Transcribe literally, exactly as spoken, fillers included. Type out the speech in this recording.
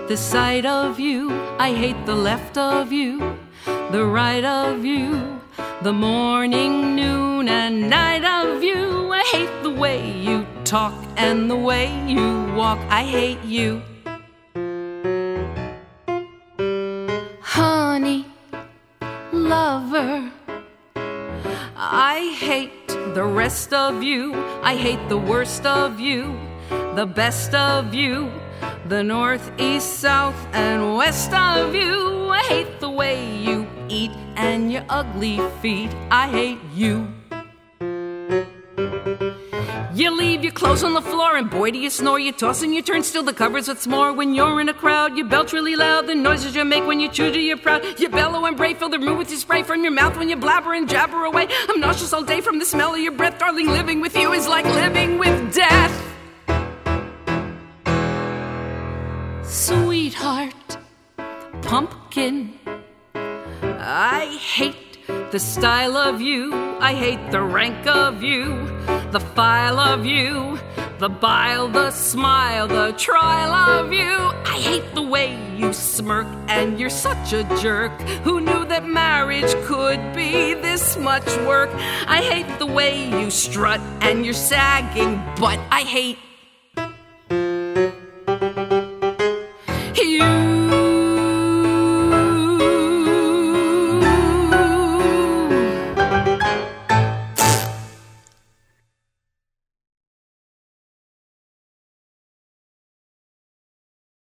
the sight of you, I hate the left of you, the right of you, the morning, noon, and night of you. I hate the way you talk and the way you walk. I hate you. Honey, lover, I hate the rest of you. I hate the worst of you, the best of you, the north, east, south, and west of you. I hate the way you eat and your ugly feet. I hate you. You leave your clothes on the floor and boy do you snore. You toss and you turn, still the covers what's more. When you're in a crowd, you belch really loud. The noises you make when you chew to you're proud. You bellow and bray, fill the room with your spray from your mouth when you blabber and jabber away. I'm nauseous all day from the smell of your breath. Darling, living with you is like living with death. Sweetheart, pumpkin, I hate the style of you. I hate the rank of you, the file of you, the bile, the smile, the trial of you. I hate the way you smirk and you're such a jerk. Who knew that marriage could be this much work? I hate the way you strut and you're sagging, but I hate you.